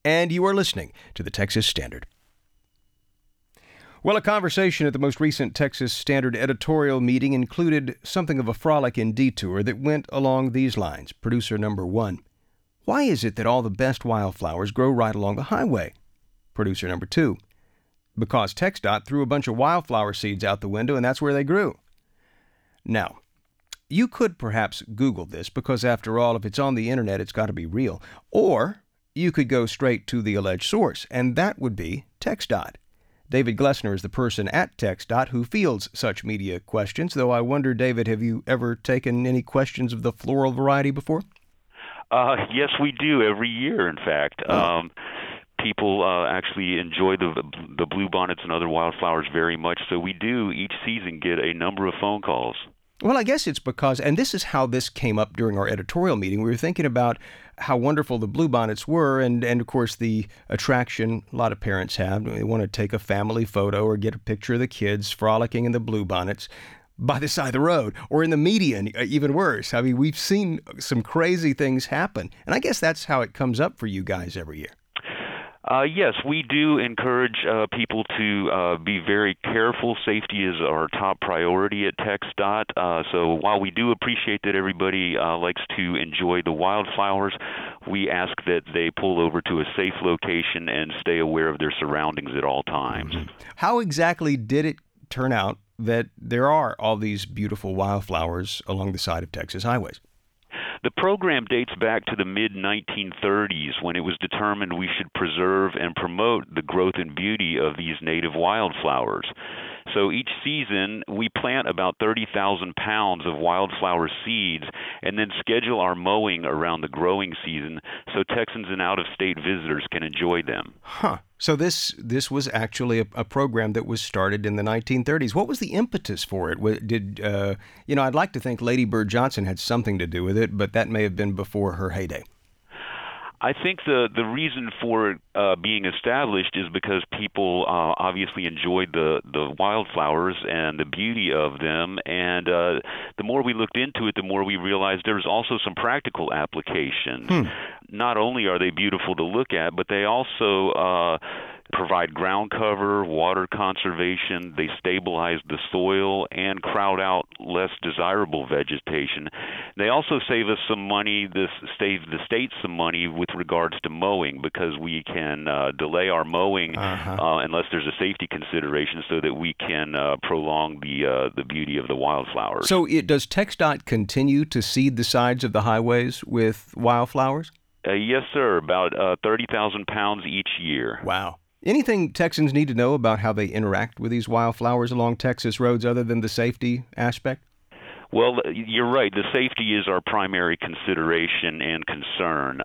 and you are listening to the Texas Standard. Well, a conversation at the most recent Texas Standard editorial meeting included something of a frolic and detour that went along these lines. Producer number 1: why is it that all the best wildflowers grow right along the highway? Producer number 2: because TxDOT threw a bunch of wildflower seeds out the window and that's where they grew. Now, you could perhaps Google this because, after all, if it's on the internet, it's got to be real. Or you could go straight to the alleged source, and that would be TxDOT. David Glessner is the person at TxDOT who fields such media questions, though I wonder, David, have you ever taken any questions of the floral variety before? Yes, we do every year, in fact. People actually enjoy the bluebonnets and other wildflowers very much, so we do each season get a number of phone calls. Well, I guess it's because, and this is how this came up during our editorial meeting, we were thinking about how wonderful the bluebonnets were, and of course the attraction a lot of parents have. They want to take a family photo or get a picture of the kids frolicking in the bluebonnets by the side of the road, or in the median, even worse. I mean, we've seen some crazy things happen, and I guess that's how it comes up for you guys every year. Yes, we do encourage people to be very careful. Safety is our top priority at TxDOT. So while we do appreciate that everybody likes to enjoy the wildflowers, we ask that they pull over to a safe location and stay aware of their surroundings at all times. Mm-hmm. How exactly did it turn out that there are all these beautiful wildflowers along the side of Texas highways? The program dates back to the mid-1930s when it was determined we should preserve and promote the growth and beauty of these native wildflowers. So each season, we plant about 30,000 pounds of wildflower seeds and then schedule our mowing around the growing season so Texans and out-of-state visitors can enjoy them. Huh. So this was actually a program that was started in the 1930s. What was the impetus for it? I'd like to think Lady Bird Johnson had something to do with it, but that may have been before her heyday. I think the reason for it being established is because people obviously enjoyed the wildflowers and the beauty of them, and the more we looked into it, the more we realized there was also some practical applications. Not only are they beautiful to look at, but they also provide ground cover, water conservation, they stabilize the soil, and crowd out less desirable vegetation. They also save us some money, save the state some money with regards to mowing, because we can delay our mowing unless there's a safety consideration so that we can prolong the beauty of the wildflowers. So does TxDOT continue to seed the sides of the highways with wildflowers? Yes, sir, about 30,000 pounds each year. Wow. Anything Texans need to know about how they interact with these wildflowers along Texas roads other than the safety aspect? Well, you're right. The safety is our primary consideration and concern.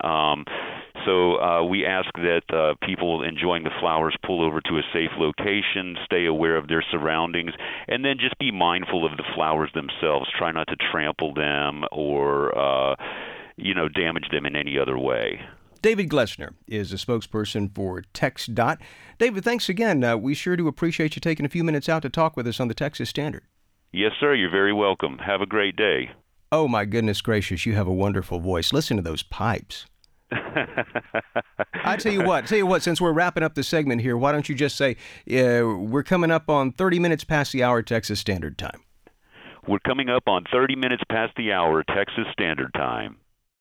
So we ask that people enjoying the flowers pull over to a safe location, stay aware of their surroundings, and then just be mindful of the flowers themselves. Try not to trample them or damage them in any other way. David Glessner is a spokesperson for TxDOT. David, thanks again. We sure do appreciate you taking a few minutes out to talk with us on the Texas Standard. Yes, sir. You're very welcome. Have a great day. Oh, my goodness gracious. You have a wonderful voice. Listen to those pipes. I tell you what, since we're wrapping up the segment here, why don't you just say, we're coming up on 30 minutes past the hour Texas Standard Time. We're coming up on 30 minutes past the hour Texas Standard Time.